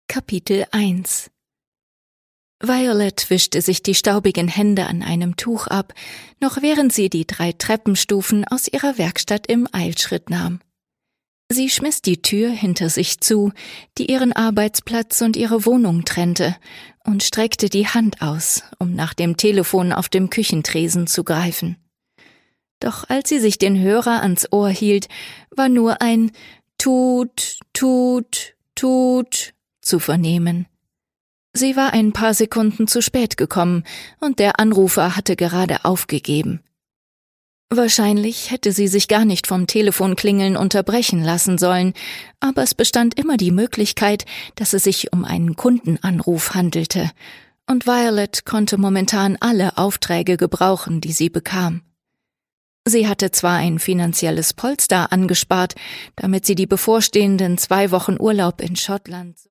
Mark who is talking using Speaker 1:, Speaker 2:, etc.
Speaker 1: Kapitel 1 Violet wischte sich die staubigen Hände an einem Tuch ab, noch während sie die 3 Treppenstufen aus ihrer Werkstatt im Eilschritt nahm. Sie schmiss die Tür hinter sich zu, die ihren Arbeitsplatz und ihre Wohnung trennte, und streckte die Hand aus, um nach dem Telefon auf dem Küchentresen zu greifen. Doch als sie sich den Hörer ans Ohr hielt, war nur ein Tut, Tut, Tut zu vernehmen. Sie war ein paar Sekunden zu spät gekommen, und der Anrufer hatte gerade aufgegeben. Wahrscheinlich hätte sie sich gar nicht vom Telefonklingeln unterbrechen lassen sollen, aber es bestand immer die Möglichkeit, dass es sich um einen Kundenanruf handelte, und Violet konnte momentan alle Aufträge gebrauchen, die sie bekam. Sie hatte zwar ein finanzielles Polster angespart, damit sie die bevorstehenden 2 Wochen Urlaub in Schottland